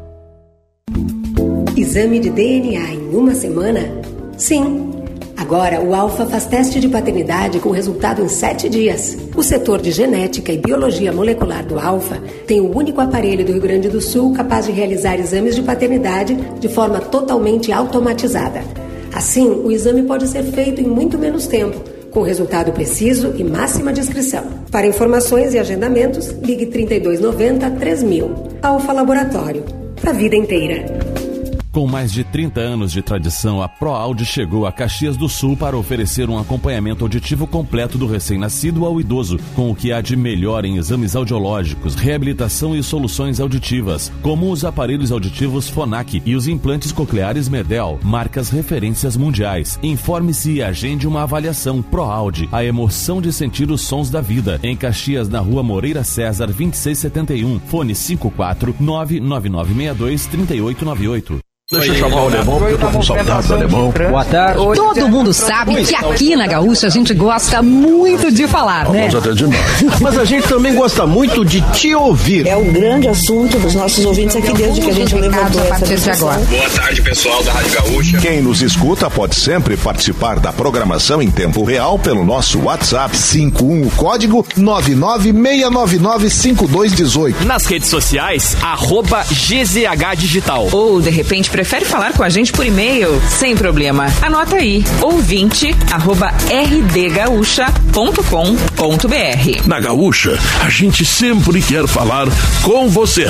Exame de DNA em uma semana? Sim. Agora, o Alfa faz teste de paternidade com resultado em 7 dias. O setor de genética e biologia molecular do Alfa tem o único aparelho do Rio Grande do Sul capaz de realizar exames de paternidade de forma totalmente automatizada. Assim, o exame pode ser feito em muito menos tempo, com resultado preciso e máxima discrição. Para informações e agendamentos, ligue 3290 3000. Alfa Laboratório. Para a vida inteira. Com mais de 30 anos de tradição, a ProAudio chegou a Caxias do Sul para oferecer um acompanhamento auditivo completo do recém-nascido ao idoso, com o que há de melhor em exames audiológicos, reabilitação e soluções auditivas, como os aparelhos auditivos Phonak e os implantes cocleares Medel, marcas referências mundiais. Informe-se e agende uma avaliação. ProAudio, a emoção de sentir os sons da vida. Em Caxias, na Rua Moreira César, 2671, fone 54 99962 3898. Deixa eu chamar o Alemão, porque eu tô com saudade do Alemão. Boa tarde. Todo mundo sabe que aqui na Gaúcha a gente gosta muito de falar, né? Vamos até demais. Mas a gente também gosta muito de te ouvir. É um grande assunto dos nossos ouvintes aqui desde que a gente levantou essa discussão. Boa tarde, pessoal da Rádio Gaúcha. Quem nos escuta pode sempre participar da programação em tempo real pelo nosso WhatsApp 51, o código 996995218. Nas redes sociais, @GZH Digital. Ou, de repente, prefere falar com a gente por e-mail? Sem problema. Anota aí, ouvinte@rdgaúcha.com.br. Na Gaúcha, a gente sempre quer falar com você.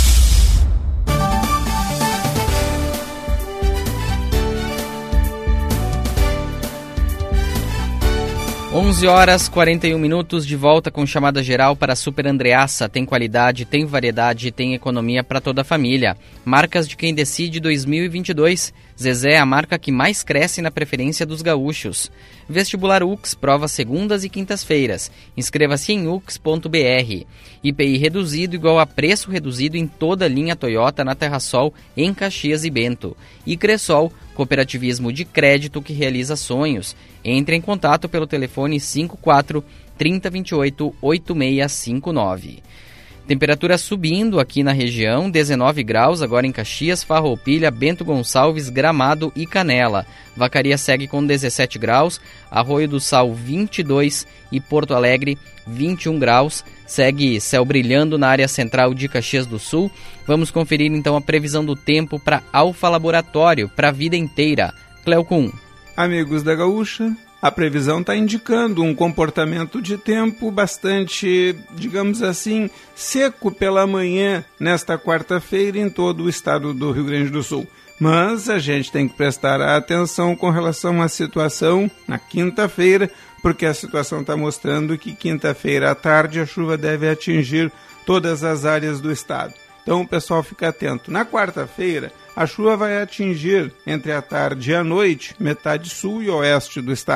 Onze horas 41 minutos, de volta com chamada geral para a Super Andreassa. Tem qualidade, tem variedade, tem economia para toda a família. Marcas de quem decide 2022. Zezé é a marca que mais cresce na preferência dos gaúchos. Vestibular UX, prova segundas e quintas-feiras. Inscreva-se em ux.br. IPI reduzido igual a preço reduzido em toda a linha Toyota na Terra Sol, em Caxias e Bento. E Cressol, cooperativismo de crédito que realiza sonhos. Entre em contato pelo telefone 54 3028 8659. Temperatura subindo aqui na região, 19 graus agora em Caxias, Farroupilha, Bento Gonçalves, Gramado e Canela. Vacaria segue com 17 graus, Arroio do Sal 22 e Porto Alegre 21 graus. Segue céu brilhando na área central de Caxias do Sul. Vamos conferir então a previsão do tempo para Alfa Laboratório, para a vida inteira. Cleocum. Amigos da Gaúcha, a previsão está indicando um comportamento de tempo bastante, digamos assim, seco pela manhã nesta quarta-feira em todo o estado do Rio Grande do Sul. Mas a gente tem que prestar atenção com relação à situação na quinta-feira, porque a situação está mostrando que quinta-feira à tarde a chuva deve atingir todas as áreas do estado. Então o pessoal fica atento. Na quarta-feira, a chuva vai atingir entre a tarde e a noite metade sul e oeste do estado.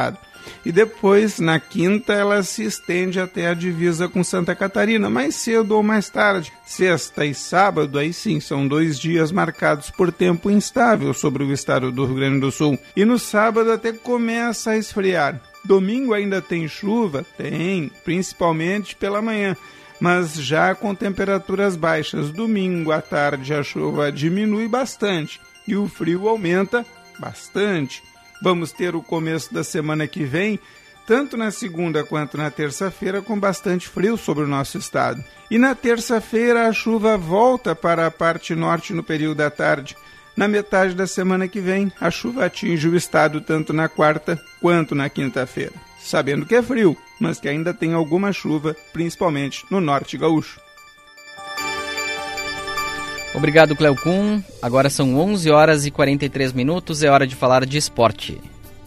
e depois, na quinta, ela se estende até a divisa com Santa Catarina, mais cedo ou mais tarde. Sexta e sábado, aí sim, são 2 dias marcados por tempo instável sobre o estado do Rio Grande do Sul. E no sábado até começa a esfriar. Domingo ainda tem chuva? Tem, principalmente pela manhã, mas já com temperaturas baixas. Domingo à tarde a chuva diminui bastante e o frio aumenta bastante. Vamos ter o começo da semana que vem, tanto na segunda quanto na terça-feira, com bastante frio sobre o nosso estado. E na terça-feira a chuva volta para a parte norte no período da tarde. Na metade da semana que vem, a chuva atinge o estado tanto na quarta quanto na quinta-feira. Sabendo que é frio, mas que ainda tem alguma chuva, principalmente no norte gaúcho. Obrigado, Cleocum. Agora são 11 horas e 43 minutos, é hora de falar de esporte.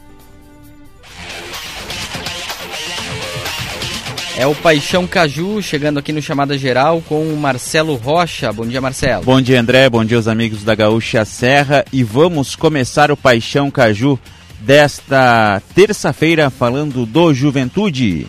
É o Paixão Caju chegando aqui no Chamada Geral com o Marcelo Rocha. Bom dia, Marcelo. Bom dia, André. Bom dia aos amigos da Gaúcha Serra. E vamos começar o Paixão Caju desta terça-feira falando do Juventude.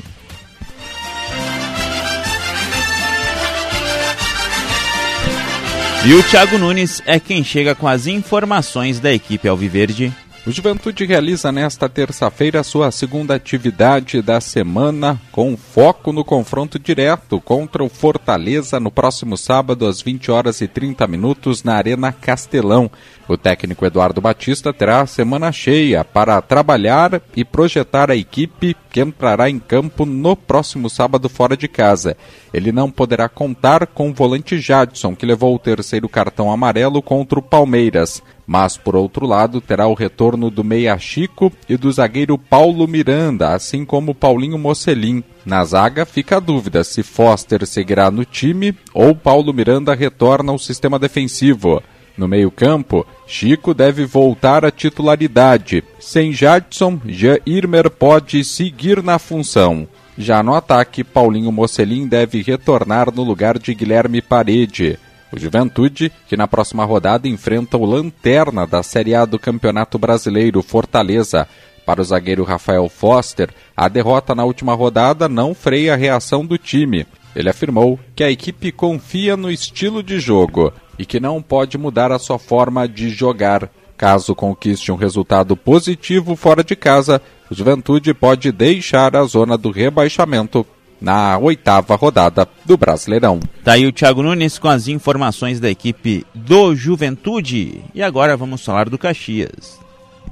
E o Thiago Nunes é quem chega com as informações da equipe alviverde. O Juventude realiza nesta terça-feira sua segunda atividade da semana, com foco no confronto direto contra o Fortaleza no próximo sábado às 20 horas e 30 minutos na Arena Castelão. O técnico Eduardo Batista terá a semana cheia para trabalhar e projetar a equipe que entrará em campo no próximo sábado fora de casa. Ele não poderá contar com o volante Jadson, que levou o terceiro cartão amarelo contra o Palmeiras. Mas, por outro lado, terá o retorno do meia Chico e do zagueiro Paulo Miranda, assim como Paulinho Mocelin. Na zaga fica a dúvida se Foster seguirá no time ou Paulo Miranda retorna ao sistema defensivo. No meio-campo, Chico deve voltar à titularidade. Sem Jadson, Jean Irmer pode seguir na função. Já no ataque, Paulinho Mocelin deve retornar no lugar de Guilherme Parede. O Juventude, que na próxima rodada enfrenta o lanterna da Série A do Campeonato Brasileiro, Fortaleza. Para o zagueiro Rafael Foster, a derrota na última rodada não freia a reação do time. Ele afirmou que a equipe confia no estilo de jogo e que não pode mudar a sua forma de jogar. Caso conquiste um resultado positivo fora de casa, o Juventude pode deixar a zona do rebaixamento na 8ª rodada do Brasileirão. Tá aí o Thiago Nunes com as informações da equipe do Juventude. E agora vamos falar do Caxias.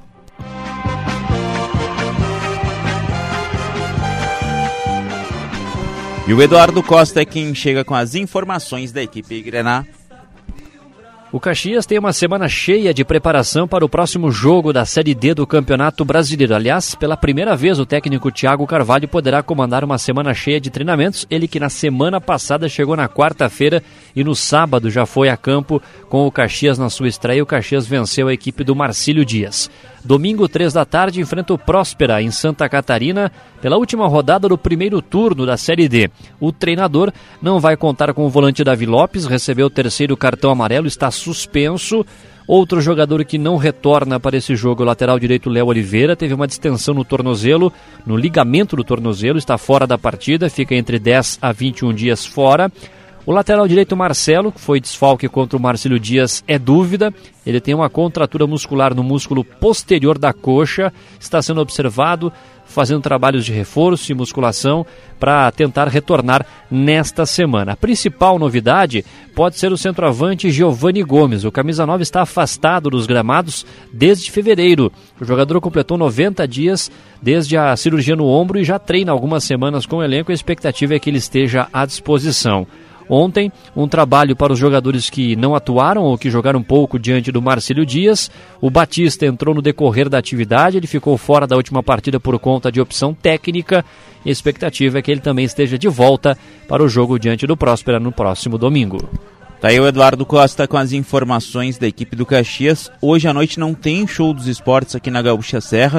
E o Eduardo Costa é quem chega com as informações da equipe Grená. O Caxias tem uma semana cheia de preparação para o próximo jogo da Série D do Campeonato Brasileiro. Aliás, pela primeira vez o técnico Thiago Carvalho poderá comandar uma semana cheia de treinamentos. Ele que na semana passada chegou na quarta-feira e no sábado já foi a campo com o Caxias na sua estreia. O Caxias venceu a equipe do Marcílio Dias. Domingo, 3 da tarde, enfrenta o Próspera em Santa Catarina pela última rodada do primeiro turno da Série D. O treinador não vai contar com o volante Davi Lopes, recebeu o terceiro cartão amarelo, está suspenso. Outro jogador que não retorna para esse jogo, o lateral direito Léo Oliveira, teve uma distensão no tornozelo, no ligamento do tornozelo, está fora da partida, fica entre 10 a 21 dias fora. O lateral direito Marcelo, que foi desfalque contra o Marcílio Dias, é dúvida. Ele tem uma contratura muscular no músculo posterior da coxa, está sendo observado, fazendo trabalhos de reforço e musculação para tentar retornar nesta semana. A principal novidade pode ser o centroavante Giovanni Gomes. O camisa 9 está afastado dos gramados desde fevereiro. O jogador completou 90 dias desde a cirurgia no ombro e já treina algumas semanas com o elenco. A expectativa é que ele esteja à disposição. Ontem, um trabalho para os jogadores que não atuaram ou que jogaram pouco diante do Marcílio Dias. O Batista entrou no decorrer da atividade, ele ficou fora da última partida por conta de opção técnica. E a expectativa é que ele também esteja de volta para o jogo diante do Próspera no próximo domingo. Tá aí o Eduardo Costa com as informações da equipe do Caxias. Hoje à noite não tem show dos esportes aqui na Gaúcha Serra.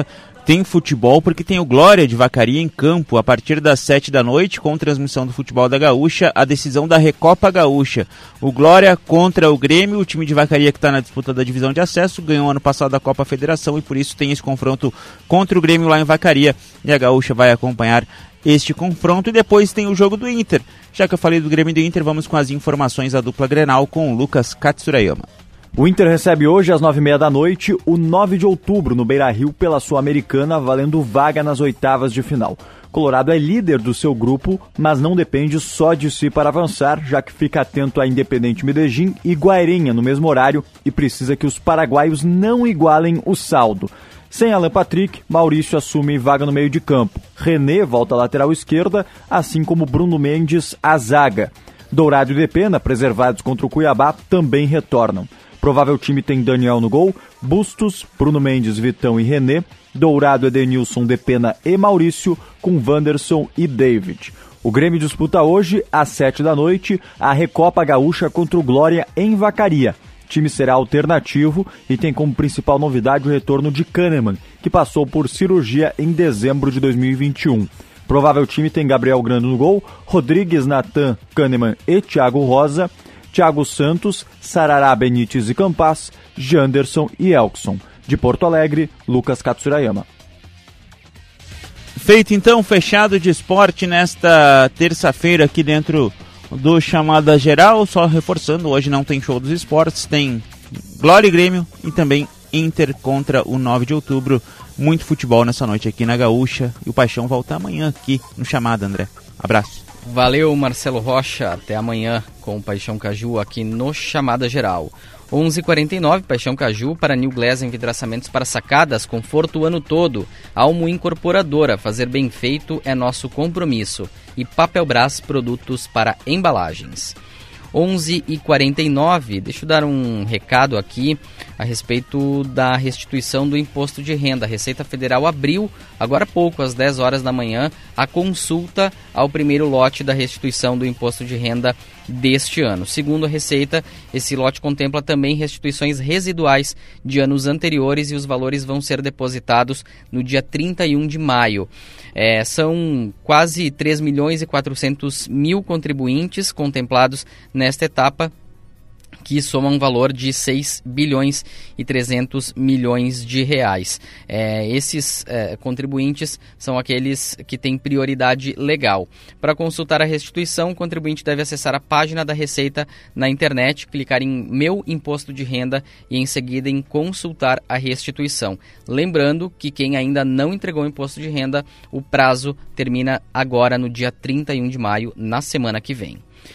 tem futebol porque tem o Glória de Vacaria em campo a partir das 7 da noite, com transmissão do futebol da Gaúcha, a decisão da Recopa Gaúcha. O Glória contra o Grêmio, o time de Vacaria que está na disputa da divisão de acesso, ganhou ano passado a Copa Federação e por isso tem esse confronto contra o Grêmio lá em Vacaria, e a Gaúcha vai acompanhar este confronto. E depois tem o jogo do Inter. Já que eu falei do Grêmio e do Inter, vamos com as informações da dupla Grenal com o Lucas Katsurayama. O Inter recebe hoje às 9h30 da noite o 9 de outubro no Beira-Rio pela Sul-Americana, valendo vaga nas oitavas de final. Colorado é líder do seu grupo, mas não depende só de si para avançar, já que fica atento a Independente Medellín e Guairenha no mesmo horário e precisa que os paraguaios não igualem o saldo. Sem Alan Patrick, Maurício assume vaga no meio de campo. René volta à lateral esquerda, assim como Bruno Mendes à zaga. Dourado e Depena, preservados contra o Cuiabá, também retornam. Provável time tem Daniel no gol, Bustos, Bruno Mendes, Vitão e René, Dourado, Edenilson, Depena e Maurício, com Wanderson e David. O Grêmio disputa hoje, às 7 da noite, a Recopa Gaúcha contra o Glória em Vacaria. O time será alternativo e tem como principal novidade o retorno de Kahneman, que passou por cirurgia em dezembro de 2021. Provável time tem Gabriel Grando no gol, Rodrigues, Natan, Kahneman e Thiago Rosa, Thiago Santos, Sarará, Benítez e Campas, Janderson e Elkson. De Porto Alegre, Lucas Katsurayama. Feito então, fechado de esporte nesta terça-feira aqui dentro do Chamada Geral. Só reforçando, hoje não tem show dos esportes, tem Glória e Grêmio e também Inter contra o 9 de outubro. Muito futebol nessa noite aqui na Gaúcha e o Paixão volta amanhã aqui no Chamada, André. Abraço. Valeu, Marcelo Rocha. Até amanhã com o Paixão Caju aqui no Chamada Geral. 11h49, Paixão Caju para New Glass Envidraçamentos para sacadas, conforto o ano todo. Almo Incorporadora, fazer bem feito é nosso compromisso. E Papelbras, produtos para embalagens. 11h49, deixa eu dar um recado aqui a respeito da restituição do imposto de renda. A Receita Federal abriu, agora há pouco, às 10 horas da manhã, a consulta ao primeiro lote da restituição do imposto de renda deste ano. Segundo a Receita, esse lote contempla também restituições residuais de anos anteriores e os valores vão ser depositados no dia 31 de maio. São quase 3 milhões e 400 mil contribuintes contemplados nesta etapa, que soma um valor de 6 bilhões e 300 milhões de reais. Esses contribuintes são aqueles que têm prioridade legal. Para consultar a restituição, o contribuinte deve acessar a página da Receita na internet, clicar em Meu Imposto de Renda e em seguida em Consultar a Restituição. Lembrando que quem ainda não entregou o imposto de renda, o prazo termina agora no dia 31 de maio, na semana que vem.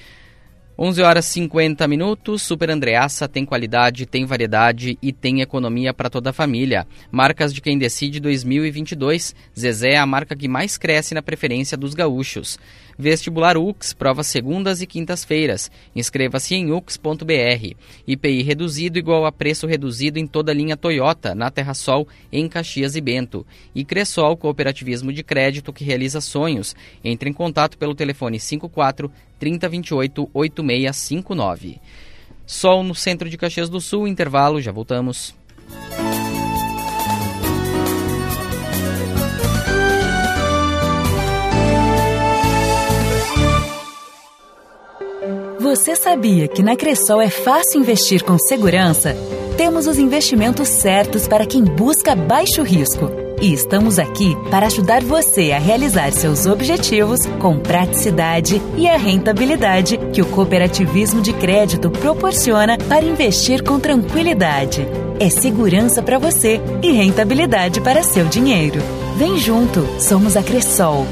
11h50, Super Andreassa tem qualidade, tem variedade e tem economia para toda a família. Marcas de quem decide 2022. Zezé é a marca que mais cresce na preferência dos gaúchos. Vestibular UX, provas segundas e quintas-feiras. Inscreva-se em ux.br. IPI reduzido igual a preço reduzido em toda a linha Toyota, na Terra Sol, em Caxias e Bento. E Cressol, cooperativismo de crédito que realiza sonhos. Entre em contato pelo telefone 54 3028 8659. Sol no centro de Caxias do Sul, intervalo, já voltamos. Você sabia que na Cressol é fácil investir com segurança? Temos os investimentos certos para quem busca baixo risco. E estamos aqui para ajudar você a realizar seus objetivos com praticidade e a rentabilidade que o cooperativismo de crédito proporciona para investir com tranquilidade. É segurança para você e rentabilidade para seu dinheiro. Vem junto, somos a Cressol.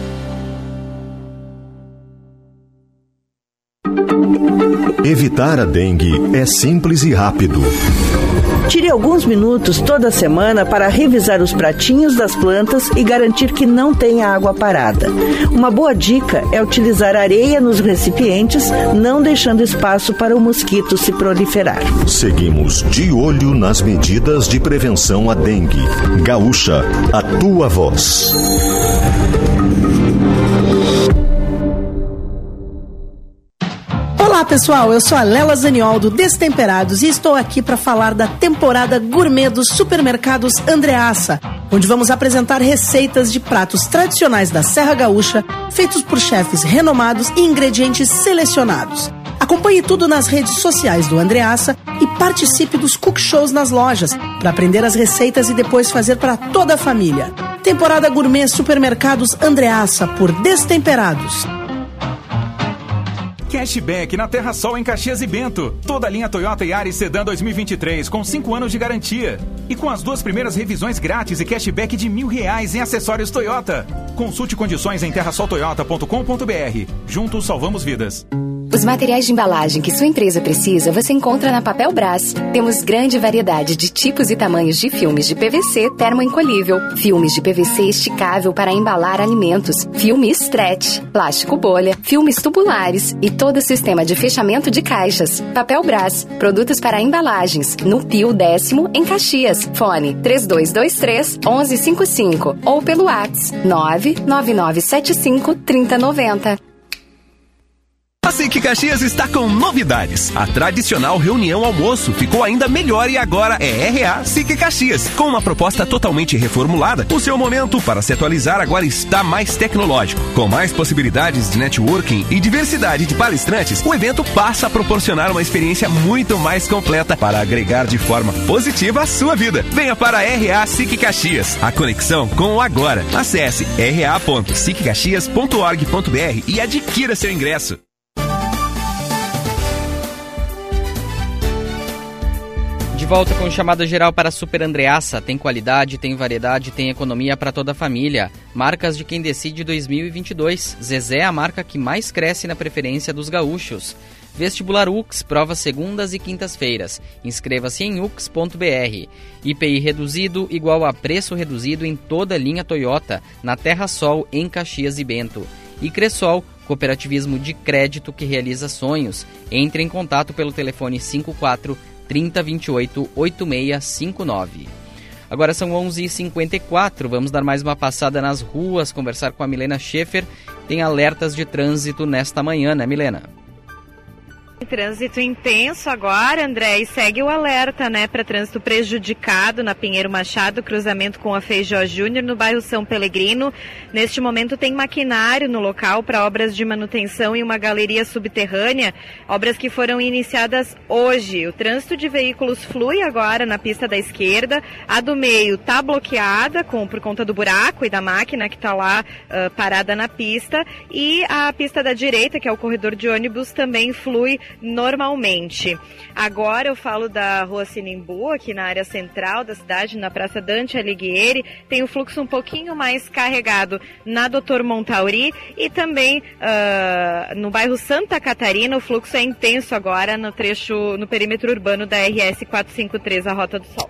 Evitar a dengue é simples e rápido. Tire alguns minutos toda semana para revisar os pratinhos das plantas e garantir que não tenha água parada. Uma boa dica é utilizar areia nos recipientes, não deixando espaço para o mosquito se proliferar. Seguimos de olho nas medidas de prevenção à dengue. Gaúcha, a tua voz. Olá, Olá pessoal, eu sou a Lela Zaniol do Destemperados e estou aqui para falar da temporada gourmet dos supermercados Andreassa, onde vamos apresentar receitas de pratos tradicionais da Serra Gaúcha, feitos por chefes renomados e ingredientes selecionados. Acompanhe tudo nas redes sociais do Andreassa e participe dos cook shows nas lojas para aprender as receitas e depois fazer para toda a família. Temporada gourmet Supermercados Andreassa por Destemperados. Cashback na Terra Sol em Caxias e Bento. Toda a linha Toyota Yaris Sedan 2023 com 5 anos de garantia. E com as 2 primeiras revisões grátis e cashback de R$1.000 em acessórios Toyota. Consulte condições em terrasoltoyota.com.br. Juntos salvamos vidas. Os materiais de embalagem que sua empresa precisa você encontra na Papel Brás. Temos grande variedade de tipos e tamanhos de filmes de PVC termoencolhível, filmes de PVC esticável para embalar alimentos, filme stretch, plástico bolha, filmes tubulares e todo o sistema de fechamento de caixas. Papel Brás, produtos para embalagens, no Pio 10º em Caxias. Fone 3223-1155 ou pelo WhatsApp 99975-3090. A SIC Caxias está com novidades. A tradicional reunião almoço ficou ainda melhor e agora é RA SIC Caxias. Com uma proposta totalmente reformulada, o seu momento para se atualizar agora está mais tecnológico. Com mais possibilidades de networking e diversidade de palestrantes, o evento passa a proporcionar uma experiência muito mais completa para agregar de forma positiva a sua vida. Venha para a RA SIC Caxias. A conexão com o agora. Acesse ra.siccaxias.org.br e adquira seu ingresso. De volta com chamada geral para Super Andreassa. Tem qualidade, tem variedade, tem economia para toda a família. Marcas de quem decide 2022. Zezé é a marca que mais cresce na preferência dos gaúchos. Vestibular UX, provas segundas e quintas-feiras. Inscreva-se em ux.br. IPI reduzido igual a preço reduzido em toda a linha Toyota, na Terra Sol, em Caxias e Bento. E Cressol, cooperativismo de crédito que realiza sonhos. Entre em contato pelo telefone 54-3028-8659. Agora são 11h54, vamos dar mais uma passada nas ruas, conversar com a Milena Schaefer. Tem alertas de trânsito nesta manhã, né, Milena? Trânsito intenso agora, André, e segue o alerta, né, para trânsito prejudicado na Pinheiro Machado, cruzamento com a Feijó Júnior, no bairro São Pelegrino. Neste momento tem maquinário no local para obras de manutenção e uma galeria subterrânea, obras que foram iniciadas hoje. O trânsito de veículos flui agora na pista da esquerda, a do meio está bloqueada por conta do buraco e da máquina que está lá parada na pista, e a pista da direita, que é o corredor de ônibus, também flui normalmente. Agora eu falo da Rua Sinimbu, aqui na área central da cidade, na Praça Dante Alighieri. Tem o fluxo um pouquinho mais carregado na Doutor Montauri e também no bairro Santa Catarina. O fluxo é intenso agora no trecho, no perímetro urbano da RS 453, a Rota do Sol.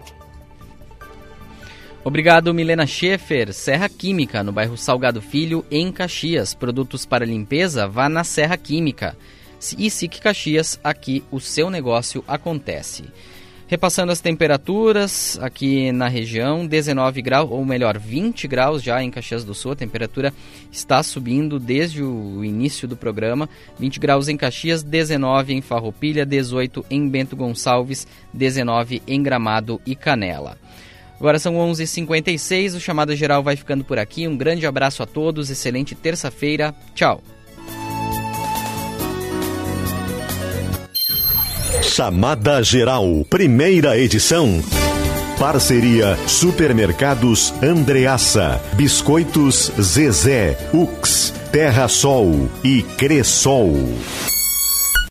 Obrigado, Milena Schaefer. Serra Química, no bairro Salgado Filho, em Caxias. Produtos para limpeza, vá na Serra Química. E SIC Caxias, aqui o seu negócio acontece. Repassando as temperaturas aqui na região, 19 graus, ou melhor, 20 graus já em Caxias do Sul. A temperatura está subindo desde o início do programa. 20 graus em Caxias, 19 em Farroupilha, 18 em Bento Gonçalves, 19 em Gramado e Canela. Agora são 11h56, o Chamada Geral vai ficando por aqui. Um grande abraço a todos, excelente terça-feira, tchau. Chamada Geral, primeira edição. Parceria Supermercados Andreassa, Biscoitos Zezé, Ux, Terra Sol e Cressol.